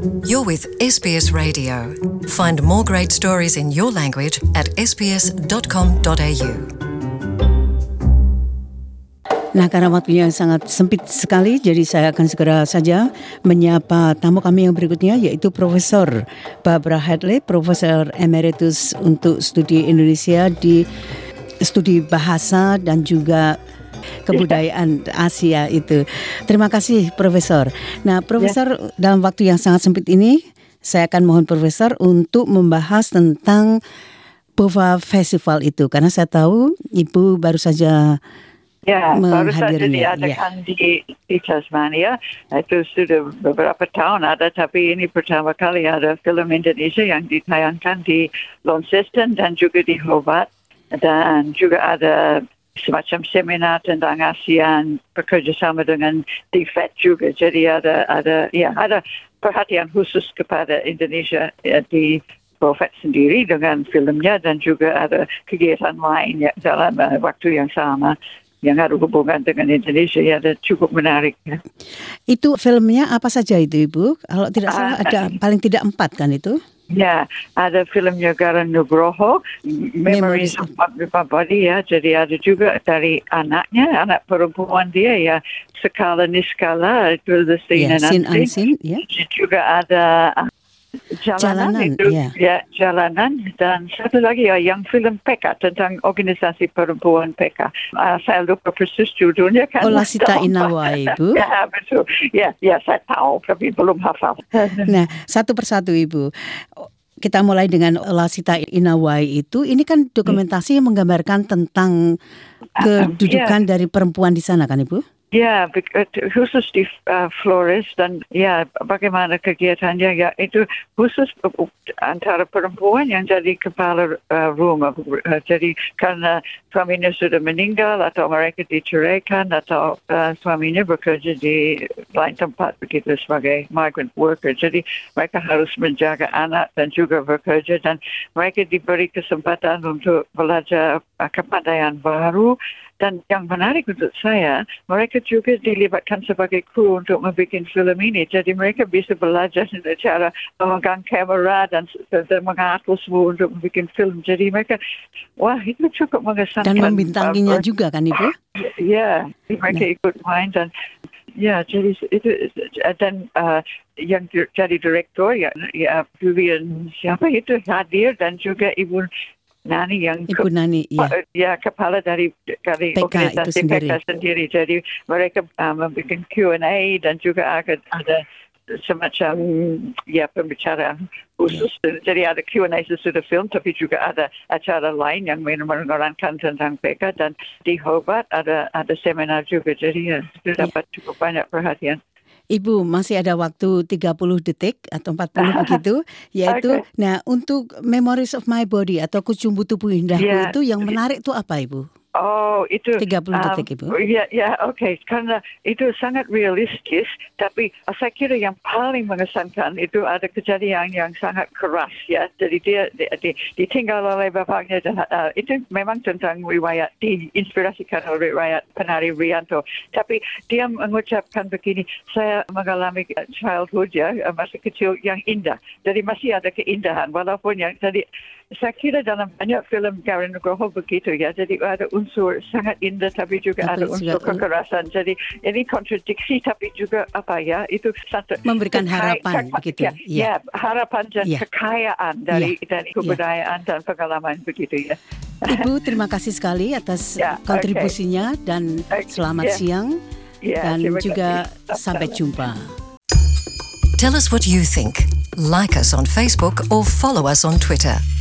You're with SBS Radio. Find more great stories in your language at sbs.com.au. Nah, karena waktunya sangat sempit sekali, jadi saya akan segera saja menyapa tamu kami yang berikutnya, yaitu Profesor Barbara Hadley, Profesor Emeritus untuk Studi Indonesia di Studi Bahasa dan juga Kebudayaan Asia itu. Terima kasih, Profesor. Nah, Profesor, dalam waktu yang sangat sempit ini, saya akan mohon Profesor untuk membahas tentang BOVA Festival itu, karena saya tahu Ibu baru saja baru saja diadakan di Tasmania. Itu sudah beberapa tahun ada, tapi ini pertama kali ada film Indonesia yang ditayangkan di Launceston dan juga di Hobart, dan juga ada semacam seminar tentang ASEAN bekerjasama dengan DFAT juga. Jadi ada perhatian khusus kepada Indonesia di BOVA sendiri dengan filmnya, dan juga ada kegiatan lain dalam waktu yang sama yang ada hubungan dengan Indonesia yang cukup menarik. Itu filmnya apa saja itu, Ibu? Kalau tidak salah ada paling tidak 4 kan itu? Ya, ada filmnya Garan Nugroho, Memories of My Body, ya. Jadi ada juga dari anaknya, anak perempuan dia, ya, Skala Niskala, itu The Scene and Unseen. Juga ada Jalanan, Jalanan, dan satu lagi yang film PK tentang organisasi perempuan PK. Saya lupa persis judulnya kan. Olasita Inawai, Ibu. Ya, betul. Ya, saya tahu, tapi belum hafal. Nah, satu persatu, Ibu. Kita mulai dengan Olasita Inawai itu. Ini kan dokumentasi yang menggambarkan tentang kedudukan dari perempuan di sana kan, Ibu? Ya, khusus di Flores, dan bagaimana kegiatannya, itu khusus antara perempuan yang jadi kepala rumah. Jadi karena suaminya sudah meninggal atau mereka diceraikan atau suaminya bekerja di lain tempat begitu sebagai migrant worker. Jadi mereka harus menjaga anak dan juga bekerja, dan mereka diberi kesempatan untuk belajar kepandaian baru. Dan yang menarik untuk saya, mereka juga dilibatkan sebagai kru untuk membuat film ini. Jadi mereka bisa belajar cara memegang kamera dan mengatur semua untuk membuat film. Jadi mereka, itu cukup mengesankan. Dan membintanginya juga kan, Ibu? Ya, mereka ikut main, dan jadi itu, dan yang jadi direktur, Vivian siapa itu hadir, dan juga Ibu Nani yang kepala dari organisasi PK sendiri. Jadi mereka membuat Q&A, dan juga ada semacam pembicaraan khusus. Jadi ada Q&A sesudah film, tapi juga ada acara lain yang menerangkan tentang PK, dan di Hobart ada seminar juga. Jadi dapat cukup banyak perhatian. Ibu, masih ada waktu 30 detik atau 40 begitu, yaitu nah, untuk Memories of My Body atau Kucumbu Tubuh Indahku itu yang menarik itu apa, Ibu? Oh, itu 30 detik, Ibu. Karena itu sangat realistis, tapi saya kira yang paling mengesankan itu ada kejadian yang sangat keras, ya. Jadi dia ditinggal oleh bapaknya, dan itu memang tentang riwayat, diinspirasikan oleh riwayat penari Rianto. Tapi dia mengucapkan begini, saya mengalami childhood, masa kecil yang indah. Jadi masih ada keindahan, walaupun jadi saya kira dalam banyak film Garan Nugroho begitu, ya. Jadi ada unsur sangat indah, tapi juga ada unsur kekerasan. Jadi ini kontradiksi, tapi juga itu satu memberikan harapan begitu. Harapan dan kekayaan dari kebudayaan dan pengalaman begitu, ya. Ibu, terima kasih sekali atas kontribusinya, dan selamat siang, dan juga sampai jumpa. Tell us what you think. Like us on Facebook or follow us on Twitter.